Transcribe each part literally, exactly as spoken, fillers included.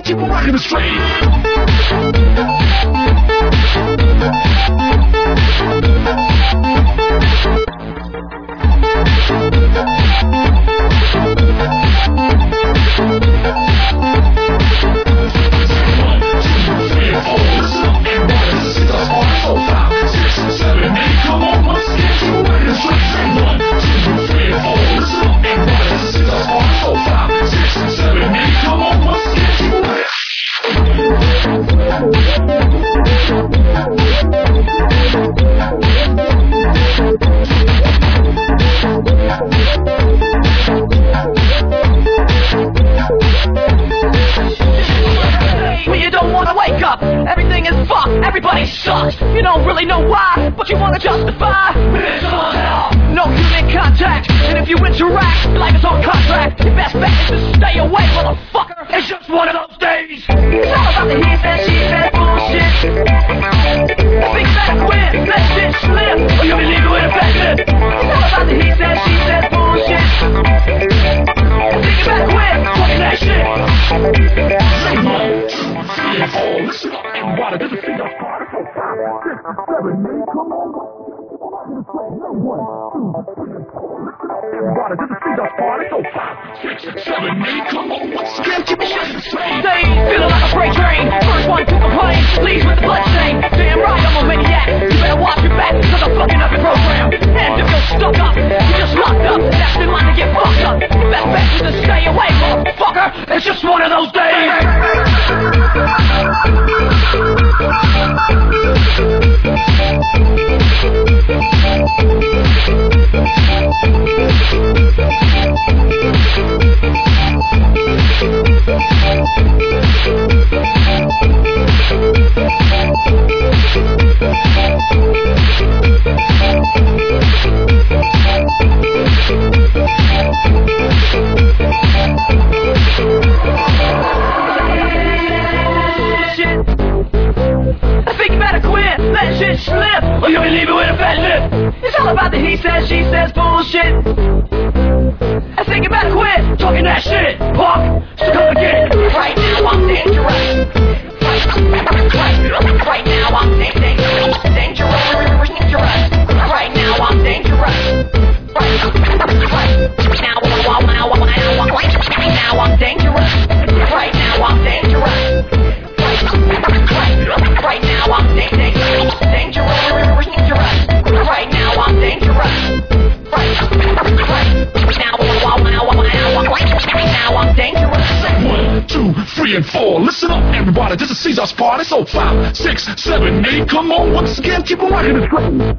keep on rocking it straight. Everybody sucks, you don't really know why, but you wanna justify. No human contact, and if you interact, your life is on contract. Your best bet is to stay away, motherfucker. It's just one of those days. It's all about the he said, she said bullshit. Think better quit, let shit slip, or you'll be leaving with a bad lip. It's all about the he said, she said bullshit. Think better quit, talking that shit. Listen up, everybody, this is Sing Us Party. Six, seven, eight, come on. One, two, three, four. Listen up, everybody, this is Sing Us Party. So five, six, seven, eight, come on. Once again, keep on rocking the train. Stay feeling like a freight train. First one to complain, leaves with the bloodstain. Damn right, I'm a maniac. You better watch your back, cause I'm fucking up your program. And if you're stuck up, you're just locked up. That's in line to get fucked up. Best bet is to stay away, motherfucker. It's just one of those days. Slip, or you'll be leaving with a fat lip. It's all about the he says, she says bullshit. I think you better quit talking that shit, punk. So come again. Right now I'm dangerous. Right, right, right now I'm dangerous, dangerous, dangerous. Right now I'm dangerous. Right, right. Now, now, now, now, now I'm dangerous. Right now I'm dangerous. Right, right, right now I'm dangerous. Dangerous, dangerous. Right now I'm dangerous. Right, right. Now, now, now, now I'm dangerous. One, two, three, and four. Listen up, everybody. This is Caesar's Party. So five, six, seven, eight. Come on, once again, keep on rocking the train.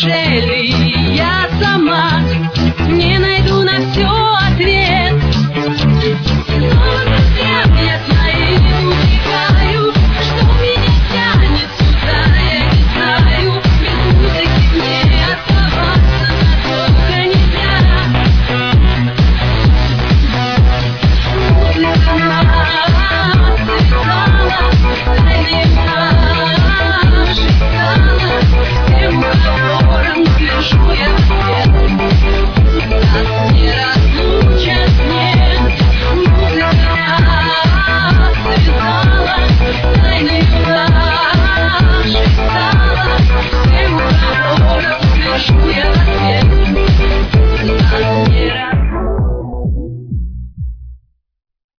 Shelley.